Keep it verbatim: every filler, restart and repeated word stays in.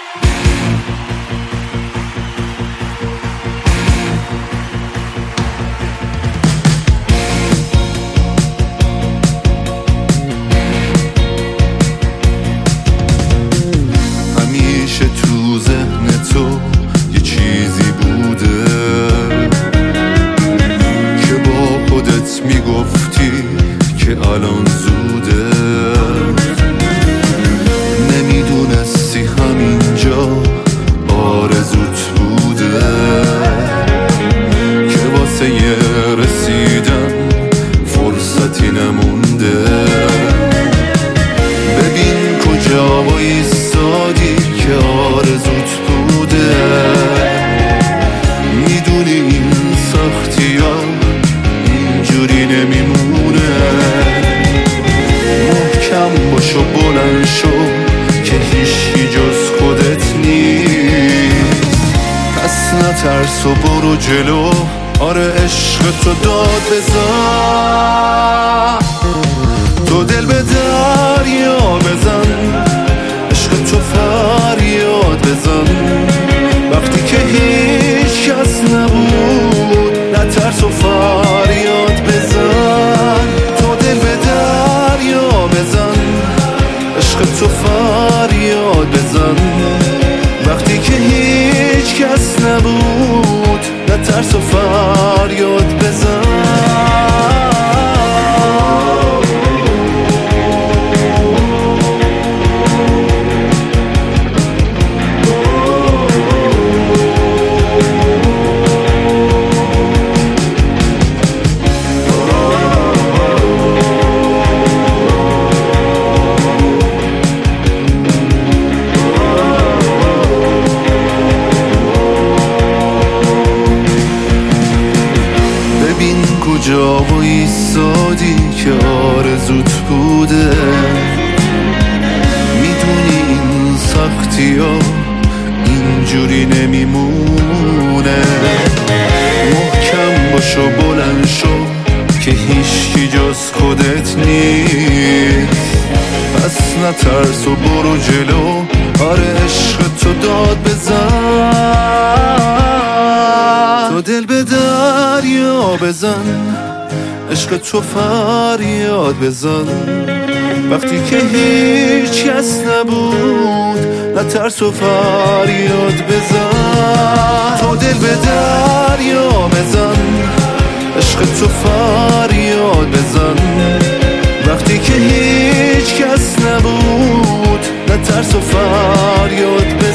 همیشه تو ذهن تو یه چیزی بوده که با خودت میگفتی که الان زوده، نمیدونستی همینجا آرزوت بوده که واسه یه رسیدن فرصتی نمونده. ببین کجا وایسادی که آرزوت بوده، میدونی این سختی ها اینجوری نمیمونه. محکم باش و بلند شو که هیچی جز خودت نیست. پس نترس و برو جلو، آره عشق تو داد بزن، تو دل به دریا بزن، عشق تو فریاد بزن. وقتی که هیچ کس نبود نترس و فریاد بزن، تو دل به دریا بزن، عشق تو فریاد بزن. وقتی که هیچ کس نبود نترس و فریاد بزن. کجا وایسادی که آرزوت بوده، میدونی این سختی ها اینجوری نمیمونه. محکم باش و بلند شو که هیچکی جز خودت نیست. پس نترس و برو جلو، آره عشق تو داد بزن، تو دل به دریا بزن، عشق تو فریاد بزن. وقتی که هیچ کس نبود نترس و فریاد بزن، تو دل به دریا بزن، عشق تو فریاد بزن. وقتی که هیچ کس نبود نترس و فریاد بزن.